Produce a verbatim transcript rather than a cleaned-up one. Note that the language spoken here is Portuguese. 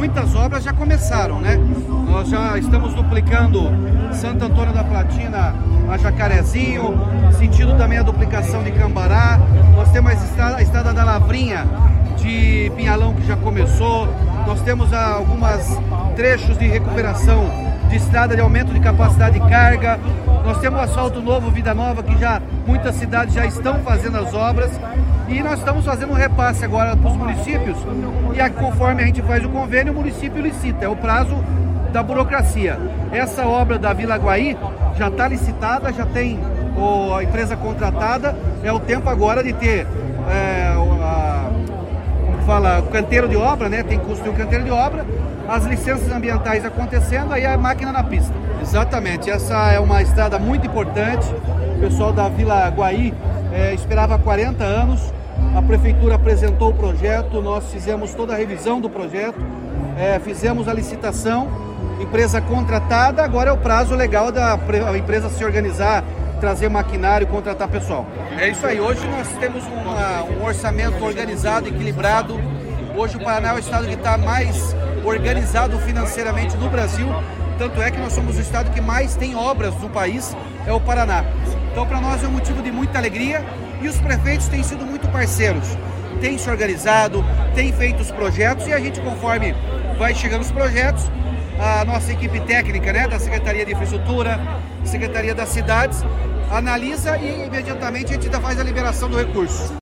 muitas obras já começaram, né? Nós já estamos duplicando Santo Antônio da Platina a Jacarezinho, sentido também a duplicação de Cambará. Nós temos a estrada, a estrada da Lavrinha de Pinhalão que já começou. Nós temos algumas trechos de recuperação de estrada de aumento de capacidade de carga. Nós temos o asfalto novo, Vida Nova, que já muitas cidades já estão fazendo as obras. E nós estamos fazendo um repasse agora para os municípios. E aí, conforme a gente faz o convênio, o município licita. É o prazo da burocracia. Essa obra da Vila Guaí já está licitada, já tem o, a empresa contratada. É o tempo agora de ter é, a, como fala, o canteiro de obra, né? Tem que construir o canteiro de obra, as licenças ambientais acontecendo, aí a máquina na pista. Exatamente, essa é uma estrada muito importante. O pessoal da Vila Guaí é, esperava quarenta anos, a prefeitura apresentou o projeto, nós fizemos toda a revisão do projeto, é, fizemos a licitação, empresa contratada, agora é o prazo legal da empresa se organizar, trazer maquinário, contratar pessoal. É isso aí, hoje nós temos uma, um orçamento organizado, equilibrado. Hoje o Paraná é o estado que está mais organizado financeiramente no Brasil, tanto é que nós somos o estado que mais tem obras no país, é o Paraná. Então para nós é um motivo de muita alegria e os prefeitos têm sido muito parceiros, têm se organizado, têm feito os projetos e a gente, conforme vai chegando os projetos, a nossa equipe técnica, né, da Secretaria de Infraestrutura, Secretaria das Cidades, analisa e imediatamente a gente já faz a liberação do recurso.